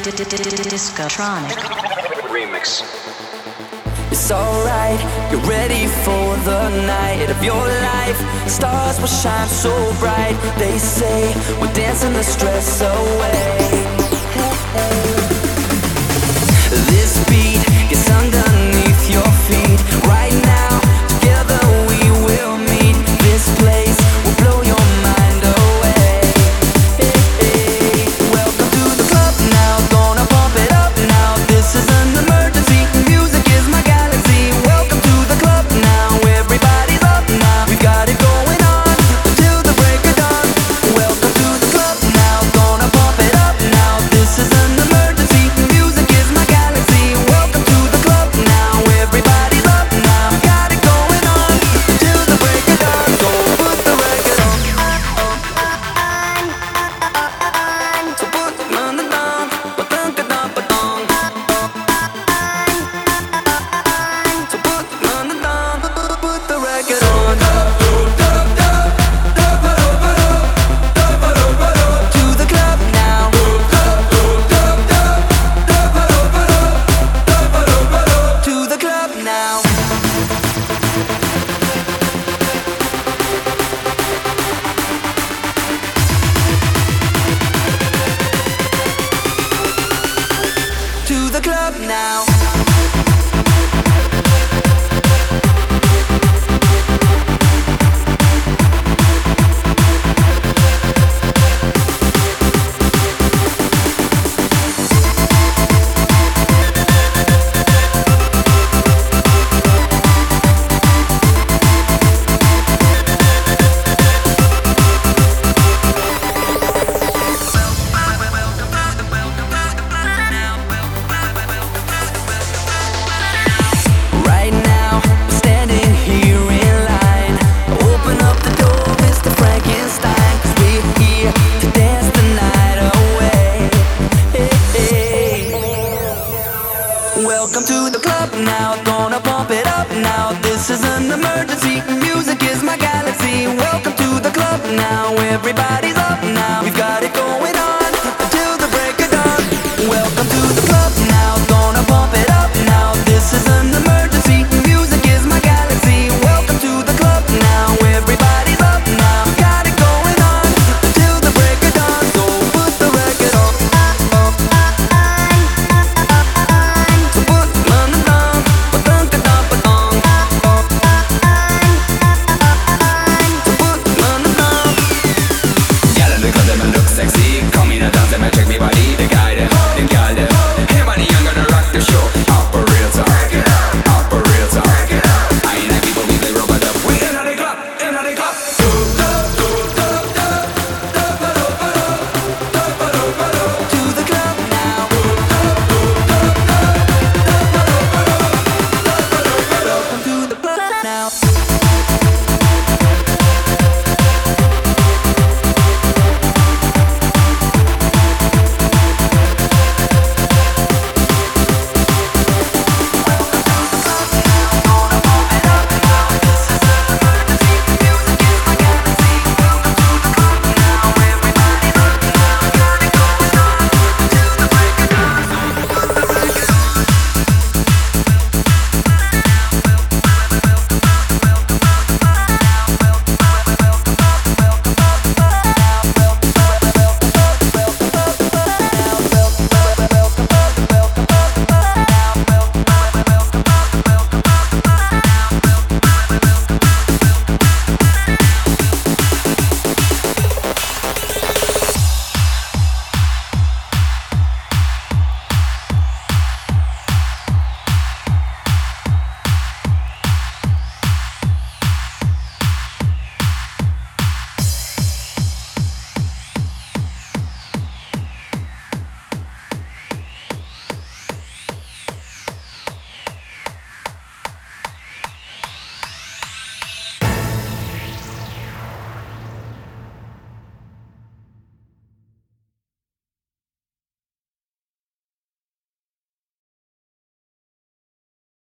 Discotronic Remix. It's alright, you're ready for the night of your life. Stars will shine so bright. They say we're dancing the stress away. This beat is underneath your feet. Right now, together we will meet. This place will blow your mind away. Welcome to the club now, gonna pump it up now. This is an emergency, music is my galaxy. Welcome to the club now, everybody's up now. We've got it going on until the break of dawn. Welcome to the club now, gonna pump it up now. This is an emergency, music is my galaxy. Welcome to the club now, everybody's up now. We've got it going on until the break of dawn. So put the record on. So put the money down, but don't get up, but don't. So put the money down, put the record on. To the club now. To the club now. To the club now. Right now, we're standing here in line. Open up the door, Mr. Frankenstein, 'cause we're here to dance the night away. Welcome to the club now, gonna pump it up now. This is an emergency, music is my galaxy. Welcome to the club now, everybody.